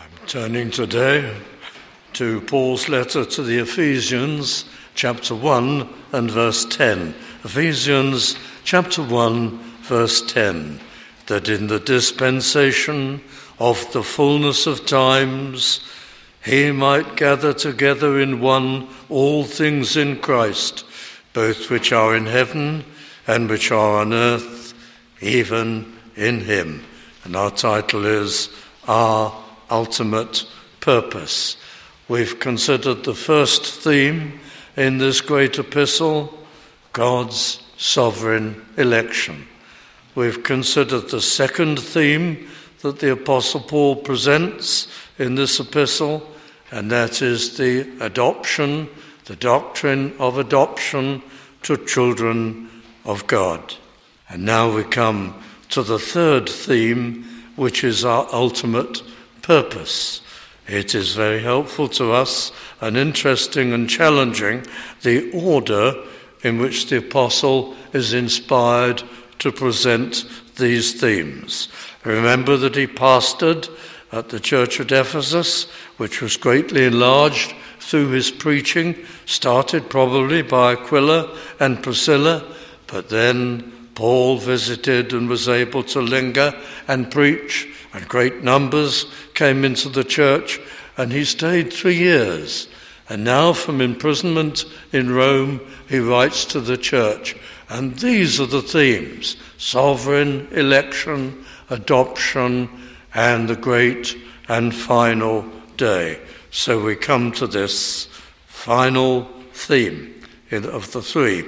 Turning today to Paul's letter to the Ephesians, chapter 1 and verse 10. Ephesians chapter 1, verse 10. That in the dispensation of the fullness of times, he might gather together in one all things in Christ, both which are in heaven and which are on earth, even in him. And our title is Our Ultimate Purpose. We've considered the first theme in this great epistle, God's sovereign election. We've considered the second theme that the Apostle Paul presents in this epistle, and that is the adoption, the doctrine of adoption to children of God. And now we come to the third theme, which is our ultimate purpose. It is very helpful to us and interesting and challenging the order in which the apostle is inspired to present these themes. Remember that he pastored at the church at Ephesus, which was greatly enlarged through his preaching, started probably by Aquila and Priscilla, but then Paul visited and was able to linger and preach, and great numbers came into the church, and he stayed 3 years. And now from imprisonment in Rome, he writes to the church. And these are the themes: sovereign election, adoption, and the great and final day. So we come to this final theme of the three.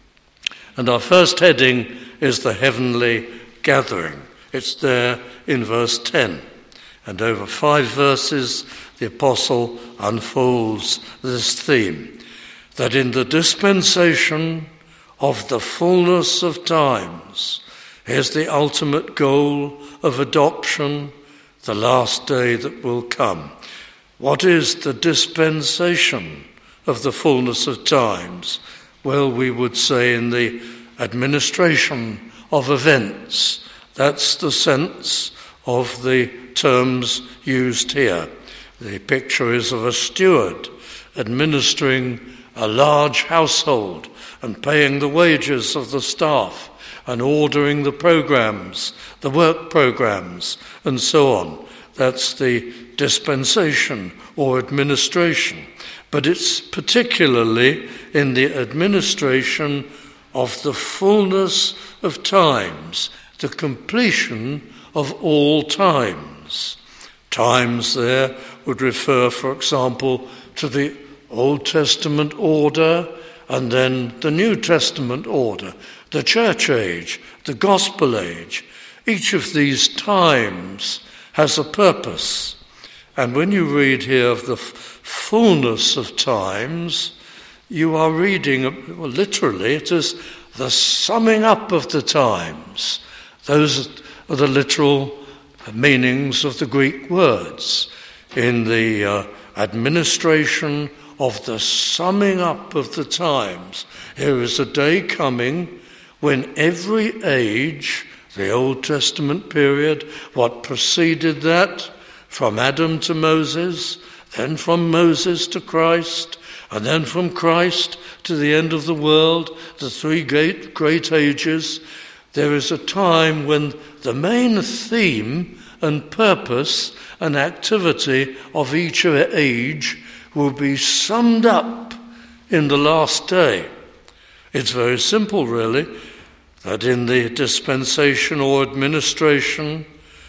And our first heading is the heavenly gathering. It's there in verse 10. And over 5 verses, the apostle unfolds this theme, that in the dispensation of the fullness of times, here's the ultimate goal of adoption, the last day that will come. What is the dispensation of the fullness of times? Well, we would say in the administration of events. That's the sense of the terms used here. The picture is of a steward administering a large household and paying the wages of the staff and ordering the programs, the work programs, and so on. That's the dispensation or administration. But it's particularly in the administration of the fullness of times, the completion of all times. Times there would refer, for example, to the Old Testament order and then the New Testament order, the church age, the gospel age. Each of these times has a purpose. And when you read here of the fullness of times, you are reading, well, literally, it is the summing up of the times. Those are the literal meanings of the Greek words. In the administration of the summing up of the times, here is a day coming when every age, the Old Testament period, what preceded that, from Adam to Moses, then from Moses to Christ, and then from Christ to the end of the world, the 3 great ages, there is a time when the main theme and purpose and activity of each age will be summed up in the last day. It's very simple, really, that in the dispensation or administration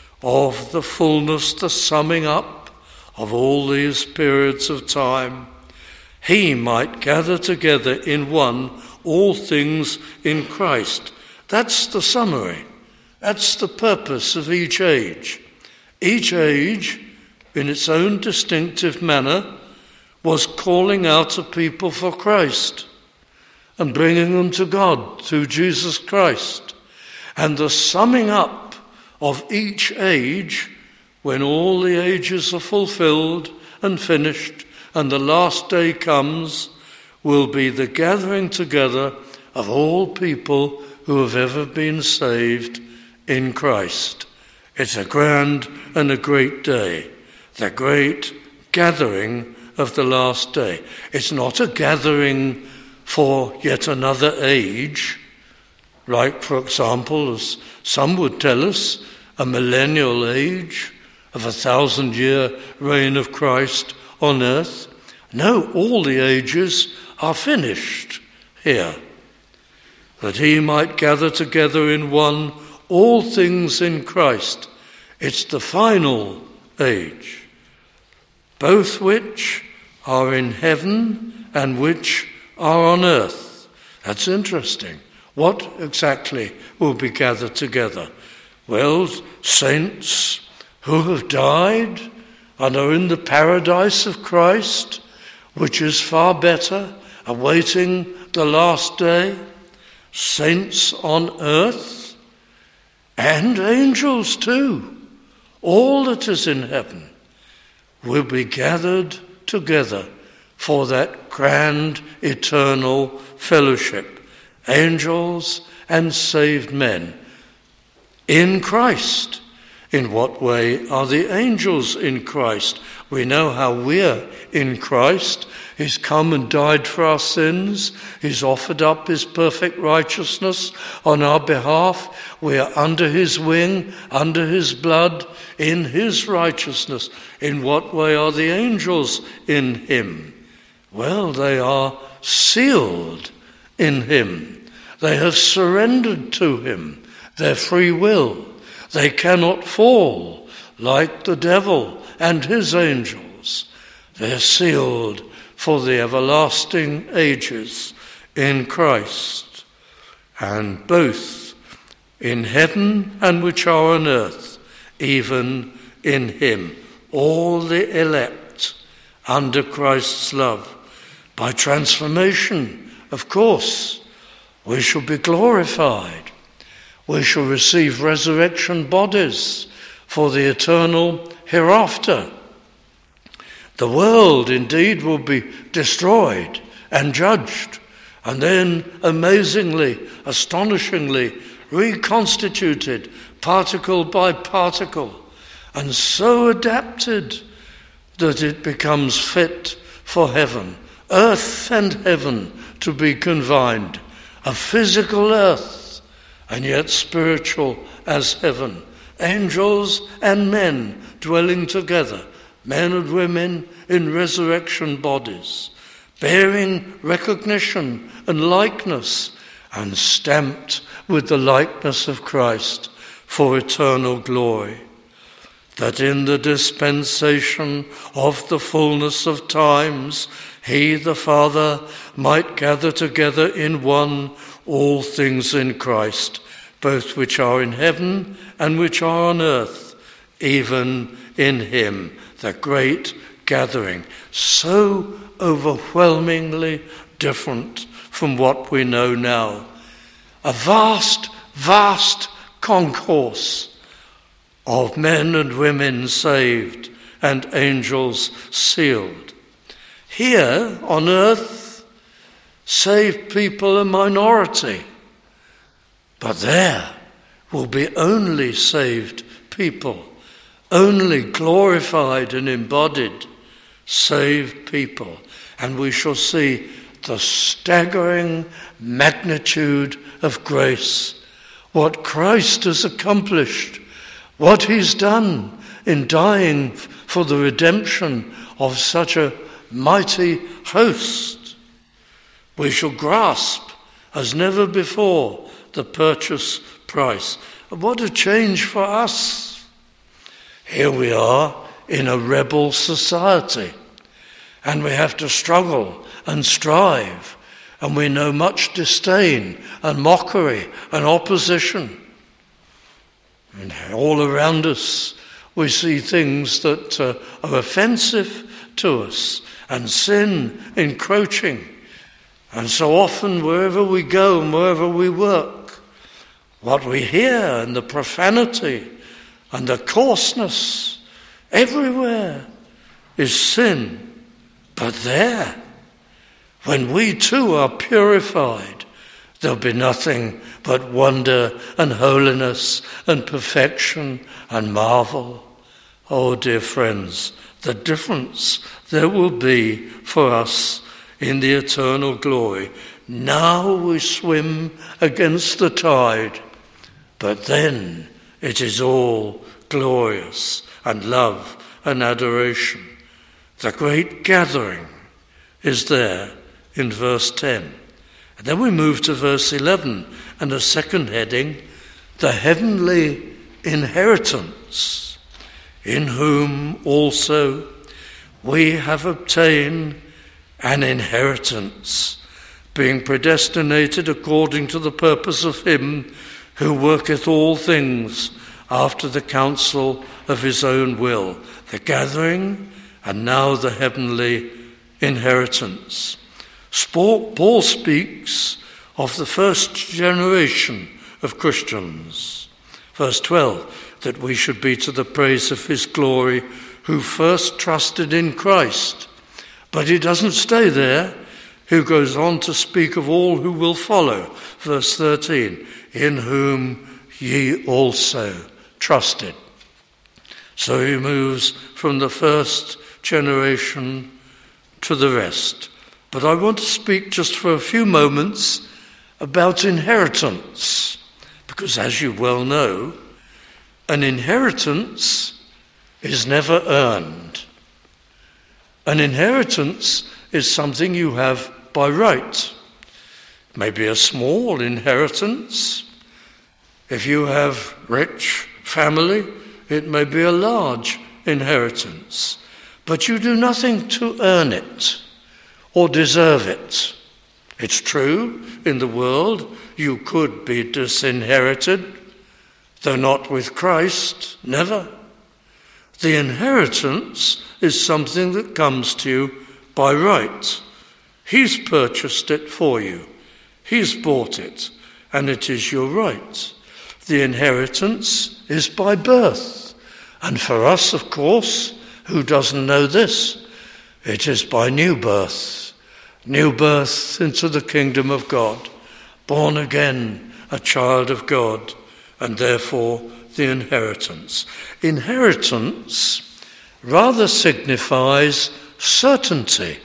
of the fullness, the summing up of all these periods of time, he might gather together in one all things in Christ. That's the summary. That's the purpose of each age. Each age, in its own distinctive manner, was calling out to people for Christ and bringing them to God through Jesus Christ. And the summing up of each age, when all the ages are fulfilled and finished and the last day comes, will be the gathering together of all people who have ever been saved in Christ. It's a grand and a great day. the great gathering of the last day. It's not a gathering for yet another age, like, for example, as some would tell us, a millennial age of 1,000-year reign of Christ on earth. No, all the ages are finished here, that he might gather together in one all things in Christ. It's the final age, both which are in heaven and which are on earth. That's interesting. What exactly will be gathered together? Well, saints who have died and are in the paradise of Christ, which is far better, awaiting the last day, saints on earth, and angels too, all that is in heaven, will be gathered together for that grand eternal fellowship, angels and saved men in Christ. In what way are the angels in Christ? We know how we're in Christ. He's come and died for our sins. He's offered up his perfect righteousness on our behalf. We are under his wing, under his blood, in his righteousness. In what way are the angels in him? Well, they are sealed in him. They have surrendered to him their free will. They cannot fall like the devil and his angels. They're sealed for the everlasting ages in Christ, and both in heaven and which are on earth, even in him, all the elect under Christ's love. By transformation, of course, we shall be glorified. We shall receive resurrection bodies for the eternal hereafter. The world indeed will be destroyed and judged, and then amazingly, astonishingly reconstituted particle by particle, and so adapted that it becomes fit for heaven, earth and heaven to be combined, a physical earth, and yet spiritual as heaven, angels and men dwelling together, men and women in resurrection bodies, bearing recognition and likeness, and stamped with the likeness of Christ for eternal glory, that in the dispensation of the fullness of times he, the Father, might gather together in one all things in Christ, both which are in heaven and which are on earth, even in him, the great gathering, so overwhelmingly different from what we know now. A vast, vast concourse of men and women saved and angels sealed. Here on earth, saved people a minority, but there will be only saved people, only glorified and embodied saved people, and we shall see the staggering magnitude of grace, what Christ has accomplished, what he's done in dying for the redemption of such a mighty host. We shall grasp as never before the purchase price. What a change for us. Here we are in a rebel society, and we have to struggle and strive, and we know much disdain and mockery and opposition. And all around us we see things that are offensive to us, and sin encroaching. And so often wherever we go and wherever we work, what we hear and the profanity and the coarseness everywhere is sin. But there, when we too are purified, there'll be nothing but wonder and holiness and perfection and marvel. Oh, dear friends, the difference there will be for us in the eternal glory. Now we swim against the tide, but then it is all glorious and love and adoration. The great gathering is there in verse 10. And then we move to verse 11 and a second heading, the heavenly inheritance, in whom also we have obtained an inheritance, being predestinated according to the purpose of him who worketh all things after the counsel of his own will. The gathering and now the heavenly inheritance. Paul speaks of the first generation of Christians. Verse 12, that we should be to the praise of his glory who first trusted in Christ. But he doesn't stay there. He goes on to speak of all who will follow. Verse 13, in whom ye also trusted. So he moves from the first generation to the rest. But I want to speak just for a few moments about inheritance, because as you well know, an inheritance is never earned. An inheritance is something you have by right. It may be a small inheritance. If you have rich family, it may be a large inheritance. But you do nothing to earn it or deserve it. It's true, in the world you could be disinherited, though not with Christ, never. The inheritance is something that comes to you by right. He's purchased it for you. He's bought it, and it is your right. The inheritance is by birth. And for us, of course, who doesn't know this? It is by new birth. New birth into the kingdom of God. Born again, a child of God, and therefore the inheritance. Inheritance rather signifies certainty.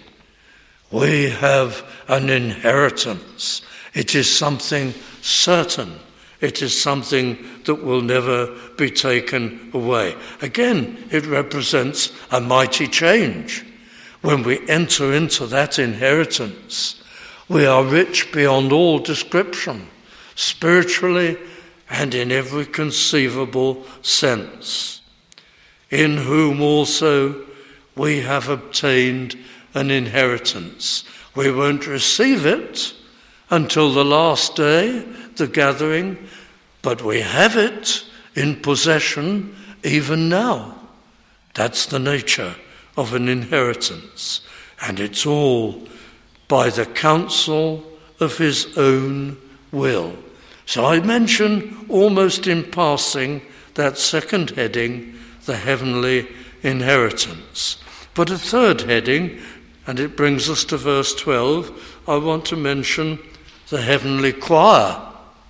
We have an inheritance. It is something certain. It is something that will never be taken away. Again, it represents a mighty change. When we enter into that inheritance, we are rich beyond all description, spiritually and in every conceivable sense. In whom also we have obtained an inheritance. We won't receive it until the last day, the gathering, but we have it in possession even now. That's the nature of an inheritance, and it's all by the counsel of his own will. So I mention almost in passing that second heading, the heavenly inheritance. But a third heading, and it brings us to verse 12, I want to mention the heavenly choir.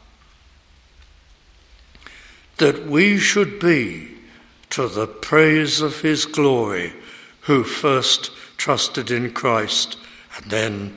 That we should be to the praise of his glory, who first trusted in Christ. And then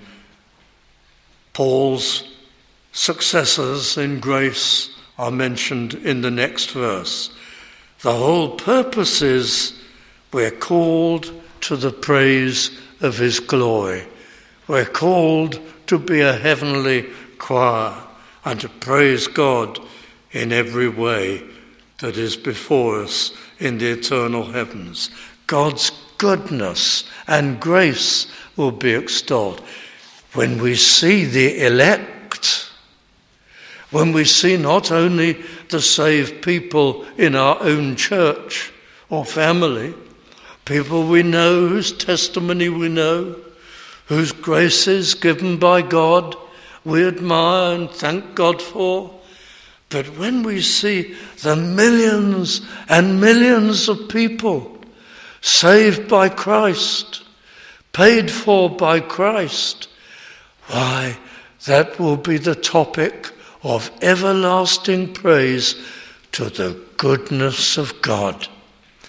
Paul's successors in grace are mentioned in the next verse. The whole purpose is we're called to the praise of his glory. We're called to be a heavenly choir and to praise God in every way that is before us in the eternal heavens. God's goodness and grace will be extolled. When we see the elect, when we see not only the saved people in our own church or family, people we know, whose testimony we know, whose graces given by God we admire and thank God for, but when we see the millions and millions of people saved by Christ, paid for by Christ, why, that will be the topic of everlasting praise to the goodness of God.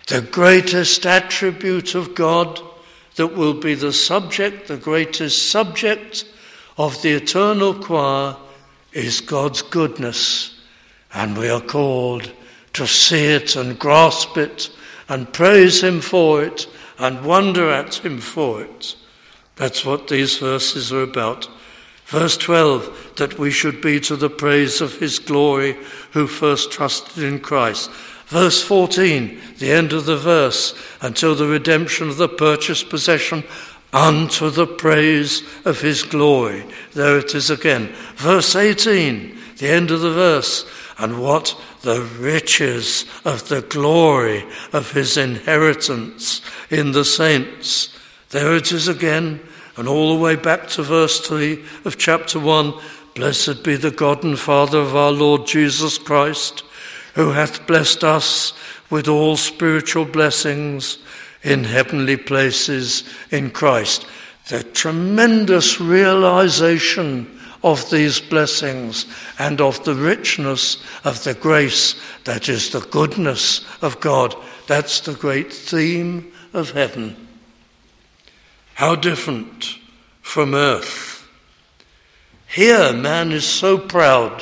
The greatest attribute of God that will be the greatest subject of the eternal choir is God's goodness. And we are called to see it and grasp it and praise him for it and wonder at him for it. That's what these verses are about. Verse 12, that we should be to the praise of his glory who first trusted in Christ. Verse 14, the end of the verse, until the redemption of the purchased possession unto the praise of his glory. There it is again. Verse 18, the end of the verse, and what the riches of the glory of his inheritance in the saints. There it is again. And all the way back to verse 3 of chapter 1, blessed be the God and Father of our Lord Jesus Christ, who hath blessed us with all spiritual blessings in heavenly places in Christ. The tremendous realization of these blessings and of the richness of the grace, that is the goodness of God. That's the great theme of heaven. How different from earth. Here, man is so proud.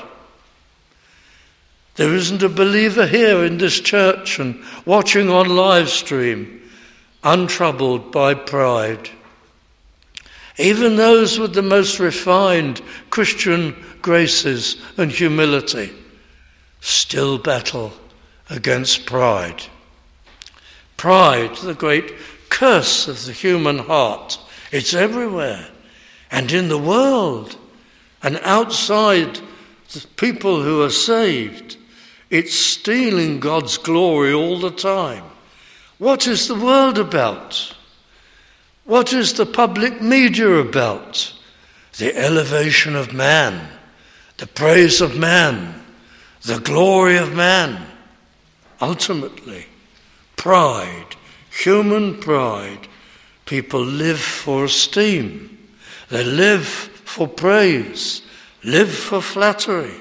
There isn't a believer here in this church and watching on live stream untroubled by pride. Even those with the most refined Christian graces and humility still battle against pride. Pride, the great curse of the human heart. It's everywhere and in the world and outside the people who are saved. It's stealing God's glory all the time. What is the world about? What is the public media about? The elevation of man, the praise of man, the glory of man. Ultimately, pride, human pride. People live for esteem. They live for praise, live for flattery.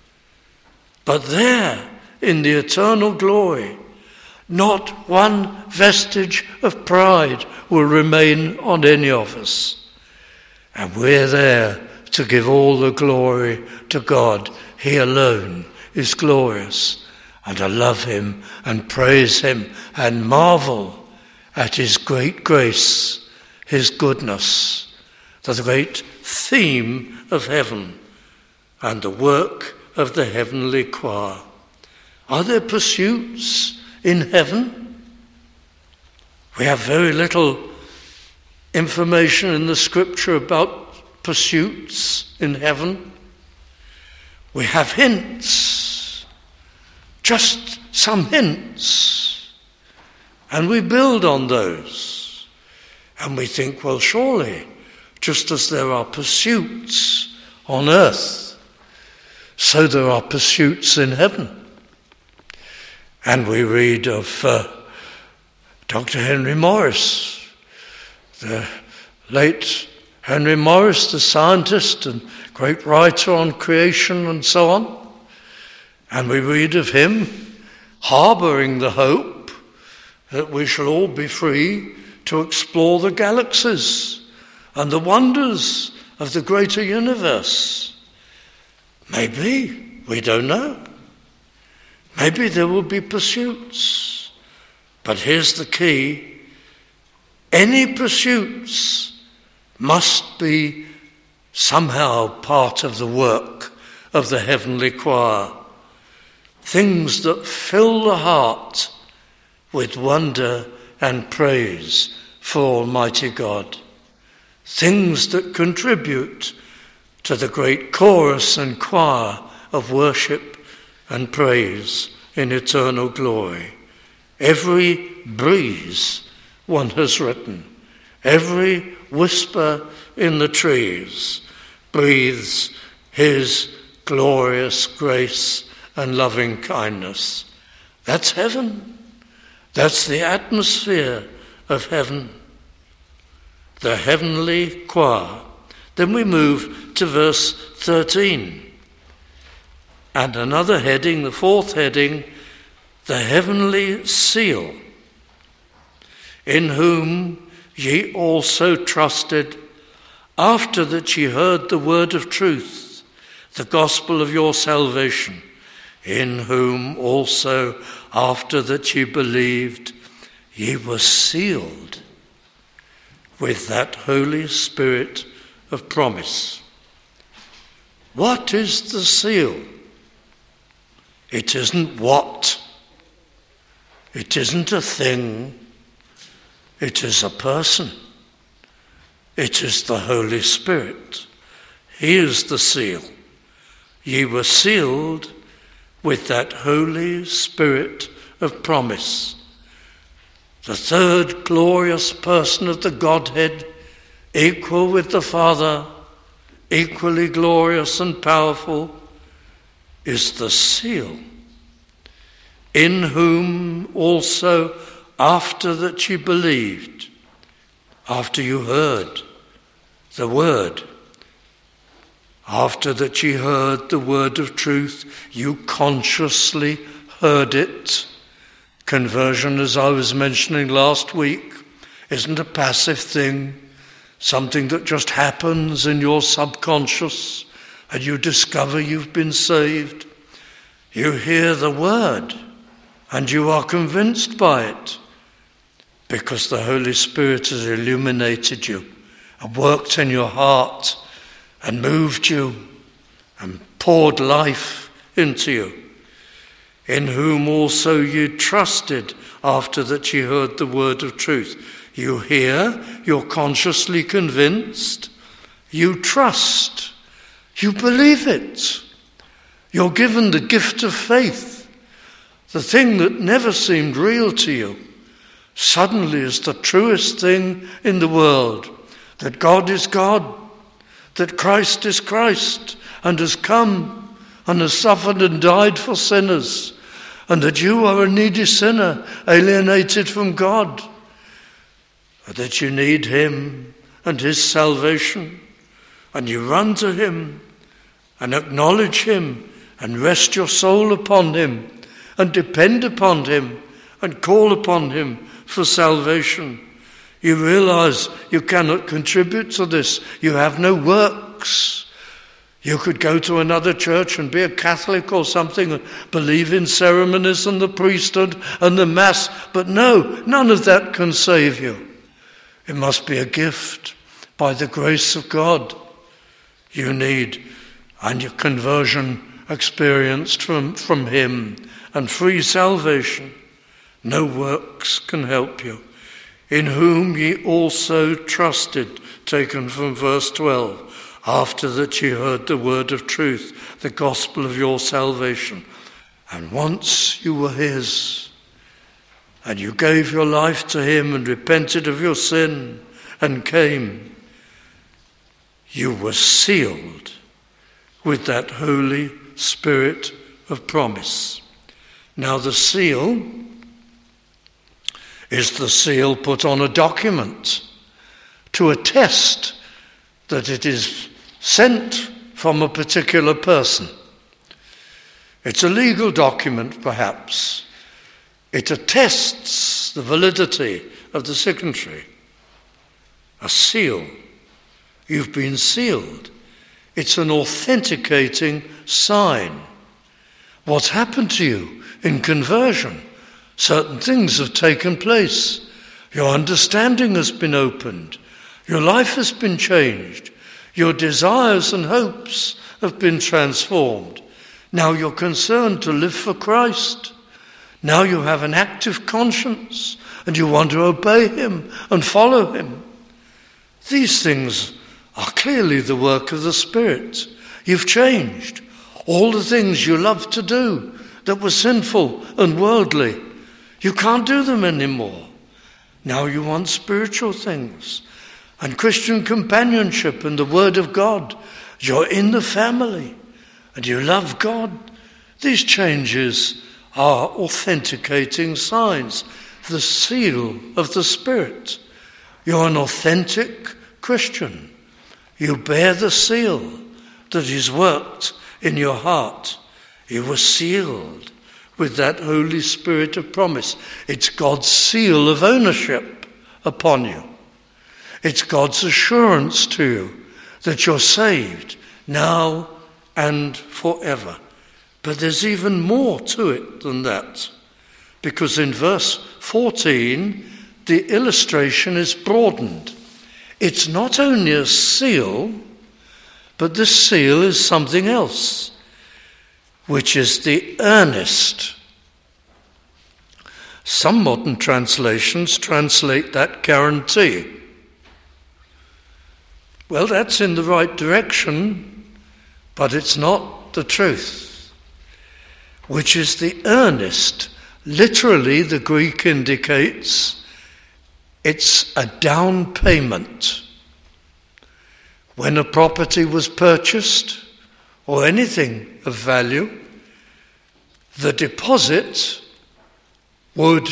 But there, in the eternal glory, not one vestige of pride will remain on any of us. And we're there to give all the glory to God. He alone is glorious. And I love him and praise him and marvel at his great grace, his goodness, the great theme of heaven and the work of the heavenly choir. Are there pursuits in heaven? We have very little information in the scripture about pursuits in heaven. We have hints, just some hints, and we build on those. And we think, well, surely, just as there are pursuits on earth, so there are pursuits in heaven. And we read of Dr. Henry Morris, the late Henry Morris, the scientist and great writer on creation and so on. And we read of him harbouring the hope that we shall all be free to explore the galaxies and the wonders of the greater universe. Maybe, we don't know. Maybe there will be pursuits. But here's the key. Any pursuits must be somehow part of the work of the heavenly choir. Things that fill the heart with wonder and praise for Almighty God. Things that contribute to the great chorus and choir of worship and praise in eternal glory. Every breeze, one has written, every whisper in the trees breathes his glorious grace and loving kindness. That's heaven. That's the atmosphere of heaven. The heavenly choir. Then we move to verse 13. And another heading, the fourth heading, the heavenly seal. in whom ye also trusted, after that ye heard the word of truth, the gospel of your salvation, in whom also, after that ye believed, ye were sealed with that Holy Spirit of promise. What is the seal? It isn't what. It isn't a thing. It is a person. It is the Holy Spirit. He is the seal. Ye were sealed with that Holy Spirit of promise. The third glorious person of the Godhead, equal with the Father, equally glorious and powerful, is the seal, in whom also, after that ye believed, after you heard the word, after that ye heard the word of truth, you consciously heard it. Conversion, as I was mentioning last week, isn't a passive thing, something that just happens in your subconscious and you discover you've been saved. You hear the word and you are convinced by it because the Holy Spirit has illuminated you and worked in your heart and moved you and poured life into you, in whom also ye trusted after that ye heard the word of truth. You hear, you're consciously convinced, you trust, you believe it. You're given the gift of faith. The thing that never seemed real to you suddenly is the truest thing in the world, that God is God, that Christ is Christ and has come and has suffered and died for sinners, and that you are a needy sinner alienated from God, that you need him and his salvation, and you run to him and acknowledge him and rest your soul upon him and depend upon him and call upon him for salvation. You realize you cannot contribute to this. You have no works. You could go to another church and be a Catholic or something and believe in ceremonies and the priesthood and the Mass, but no, none of that can save you. It must be a gift by the grace of God. You need, and your conversion experienced from him, and free salvation. No works can help you. In whom ye also trusted, taken from verse 12, after that ye heard the word of truth, the gospel of your salvation. And once you were his, and you gave your life to him and repented of your sin and came, you were sealed with that Holy Spirit of promise. Now the seal is the seal put on a document to attest that it is sent from a particular person. It's a legal document, perhaps. It attests the validity of the signatory. A seal. You've been sealed. It's an authenticating sign. What's happened to you in conversion? Certain things have taken place. Your understanding has been opened. Your life has been changed. Your desires and hopes have been transformed. Now you're concerned to live for Christ. Now you have an active conscience and you want to obey him and follow him. These things are clearly the work of the Spirit. You've changed. All the things you loved to do that were sinful and worldly, you can't do them anymore. Now you want spiritual things and Christian companionship and the Word of God. You're in the family and you love God. These changes are authenticating signs, the seal of the Spirit. You're an authentic Christian. You bear the seal that is worked in your heart. You were sealed with that Holy Spirit of promise. It's God's seal of ownership upon you. It's God's assurance to you that you're saved now and forever. But there's even more to it than that, because in verse 14, the illustration is broadened. It's not only a seal, but this seal is something else, which is the earnest. Some modern translations translate that guarantee. Well, that's in the right direction, but it's not the truth, which is the earnest. Literally, the Greek indicates it's a down payment. When a property was purchased, or anything of value, the deposit would,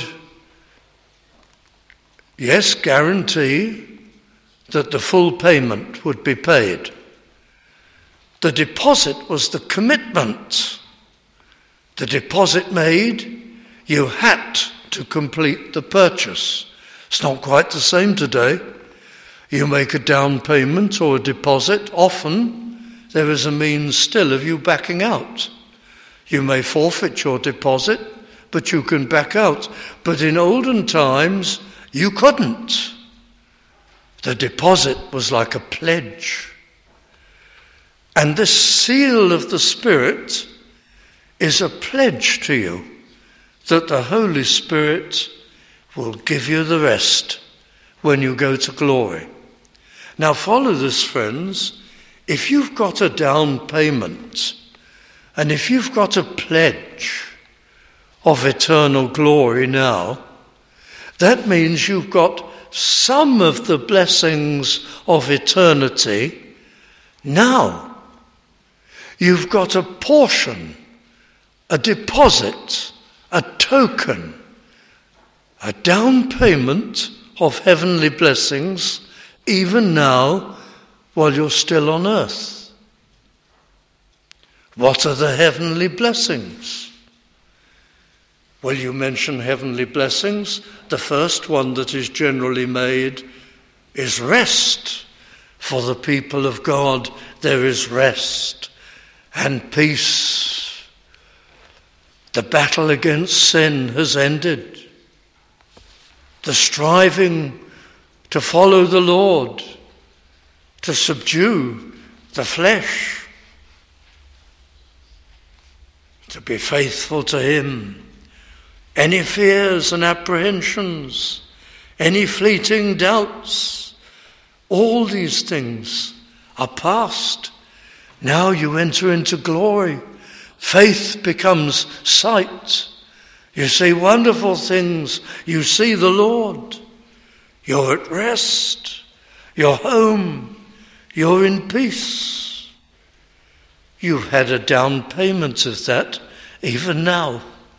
yes, guarantee that the full payment would be paid. The deposit was the commitment. The deposit made, you had to complete the purchase. It's not quite the same today. You make a down payment or a deposit, often there is a means still of you backing out. You may forfeit your deposit, but you can back out. But in olden times, you couldn't. The deposit was like a pledge. And this seal of the Spirit is a pledge to you that the Holy Spirit will give you the rest when you go to glory. Now follow this, friends. If you've got a down payment and if you've got a pledge of eternal glory now, that means you've got some of the blessings of eternity now. You've got a portion, a deposit, a token, a down payment of heavenly blessings, even now while you're still on earth. What are the heavenly blessings? Well, you mention heavenly blessings. The first one that is generally made is rest. For the people of God, there is rest and peace. The battle against sin has ended. The striving to follow the Lord, to subdue the flesh, to be faithful to Him. Any fears and apprehensions, any fleeting doubts, all these things are past. Now you enter into glory. Faith becomes sight. You see wonderful things. You see the Lord. You're at rest. You're home. You're in peace. You've had a down payment of that even now.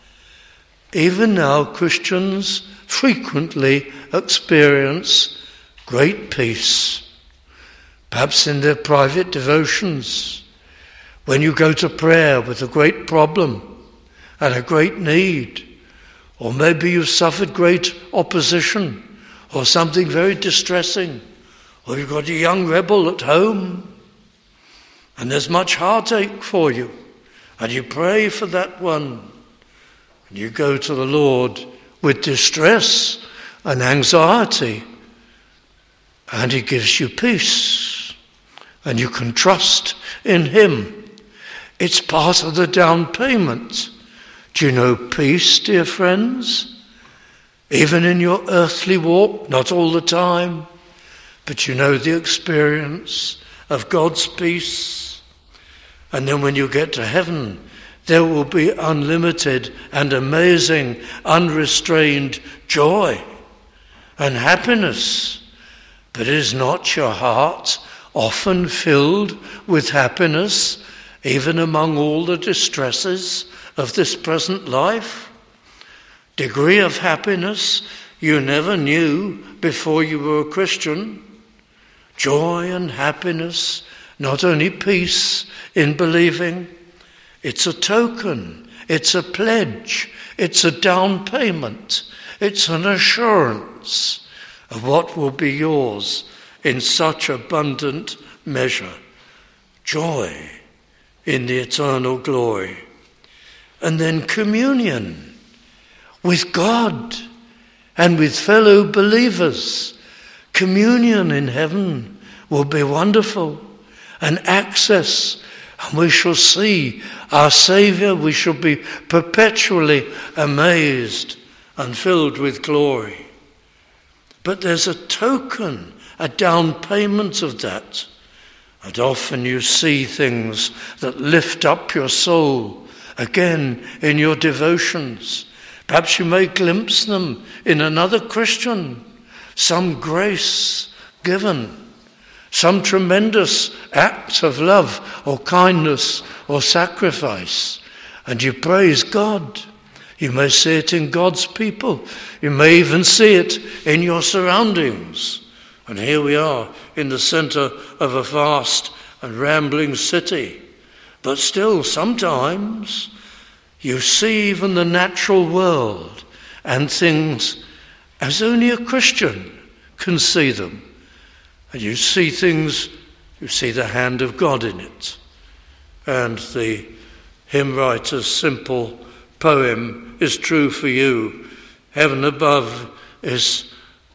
Even now, Christians frequently experience great peace. Perhaps in their private devotions, when you go to prayer with a great problem and a great need, or maybe you've suffered great opposition or something very distressing, or you've got a young rebel at home and there's much heartache for you, and you pray for that one. You go to the Lord with distress and anxiety, and He gives you peace, and you can trust in Him. It's part of the down payment. Do you know peace, dear friends? Even in your earthly walk, not all the time, but you know the experience of God's peace. And then when you get to heaven, there will be unlimited and amazing, unrestrained joy and happiness. But is not your heart often filled with happiness, even among all the distresses of this present life? Degree of happiness you never knew before you were a Christian. Joy and happiness, not only peace in believing. It's a token, it's a pledge, it's a down payment, it's an assurance of what will be yours in such abundant measure. Joy in the eternal glory. And then communion with God and with fellow believers. Communion in heaven will be wonderful, and access, and we shall see our Saviour. We shall be perpetually amazed and filled with glory. But there's a token, a down payment of that. And often you see things that lift up your soul again in your devotions. Perhaps you may glimpse them in another Christian, some grace given, some tremendous act of love or kindness or sacrifice, and you praise God. You may see it in God's people. You may even see it in your surroundings. And here we are in the centre of a vast and rambling city. But still, sometimes you see even the natural world and things as only a Christian can see them. And you see things, you see the hand of God in it. And the hymn writer's simple poem is true for you. Heaven above is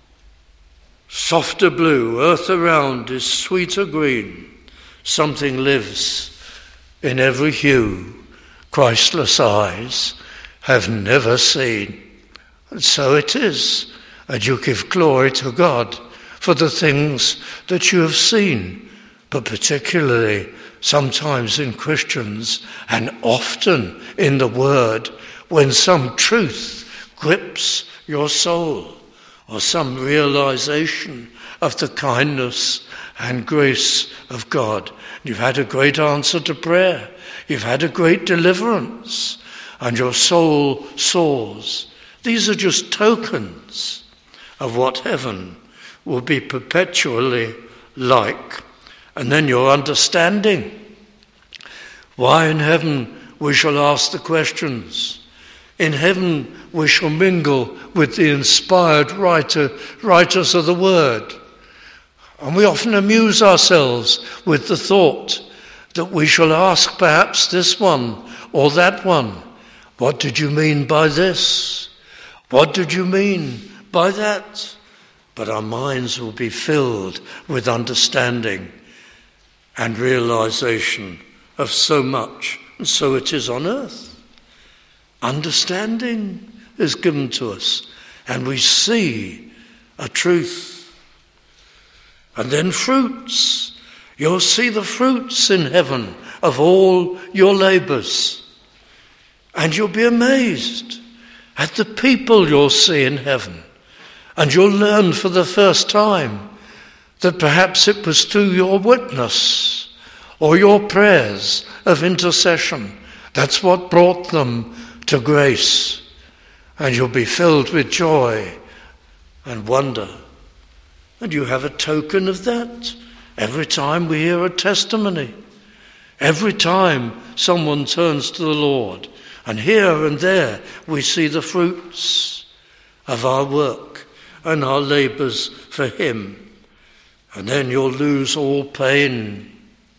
softer blue, earth around is sweeter green. Something lives in every hue Christless eyes have never seen. And so it is, and you give glory to God for the things that you have seen, but particularly sometimes in Christians and often in the Word, when some truth grips your soul or some realization of the kindness and grace of God. You've had a great answer to prayer. You've had a great deliverance, and your soul soars. These are just tokens of what heaven will be perpetually like. And then your understanding. Why in heaven we shall ask the questions. In heaven we shall mingle with the inspired writers of the Word. And we often amuse ourselves with the thought that we shall ask perhaps this one or that one. What did you mean by this? What did you mean by that? But our minds will be filled with understanding and realization of so much. And so it is on earth. Understanding is given to us, and we see a truth. And then fruits. You'll see the fruits in heaven of all your labours. And you'll be amazed at the people you'll see in heaven. And you'll learn for the first time that perhaps it was through your witness or your prayers of intercession. That's what brought them to grace. And you'll be filled with joy and wonder. And you have a token of that every time we hear a testimony. Every time someone turns to the Lord. And here and there we see the fruits of our work and our labours for him. And then you'll lose all pain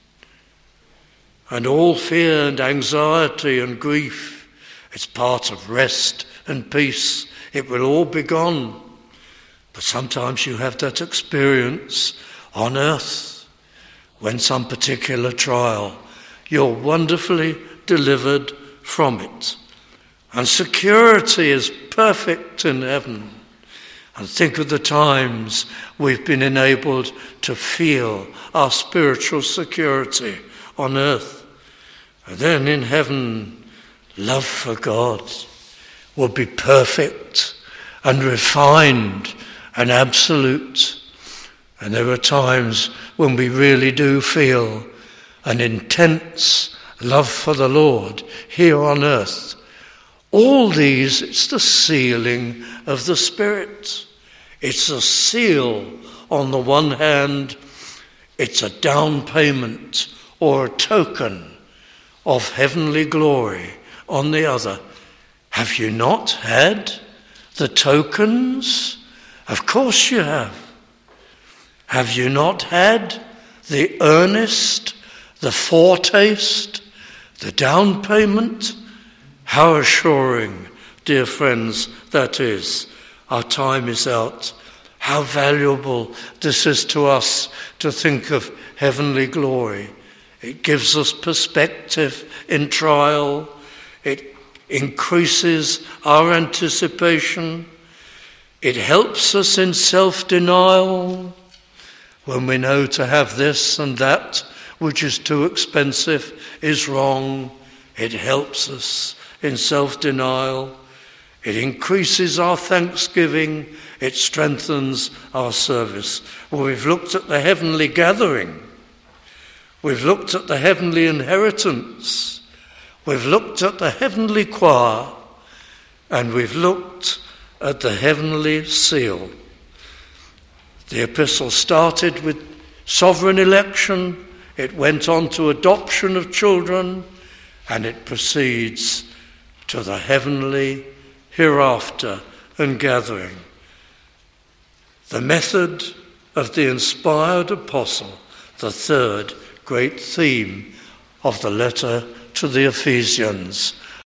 and all fear and anxiety and grief. It's part of rest and peace. It will all be gone. But sometimes you have that experience on earth when some particular trial, you're wonderfully delivered from it. And security is perfect in heaven. And think of the times we've been enabled to feel our spiritual security on earth. And then in heaven, love for God will be perfect and refined and absolute. And there are times when we really do feel an intense love for the Lord here on earth. All these, it's the sealing of the Spirit. It's a seal on the one hand, it's a down payment or a token of heavenly glory on the other. Have you not had the tokens Of course you have. Have you not had the earnest, the foretaste, the down payment? How assuring, dear friends, that is. Our time is out. How valuable this is to us to think of heavenly glory. It gives us perspective in trial. It increases our anticipation. It helps us in self-denial. When we know to have this and that which is too expensive is wrong, it helps us in self-denial. It increases our thanksgiving. It strengthens our service. Well, we've looked at the heavenly gathering. We've looked at the heavenly inheritance. We've looked at the heavenly choir. And we've looked at the heavenly seal. The epistle started with sovereign election. It went on to adoption of children. And it proceeds to the heavenly hereafter and gathering. The method of the inspired apostle, the third great theme of the letter to the Ephesians.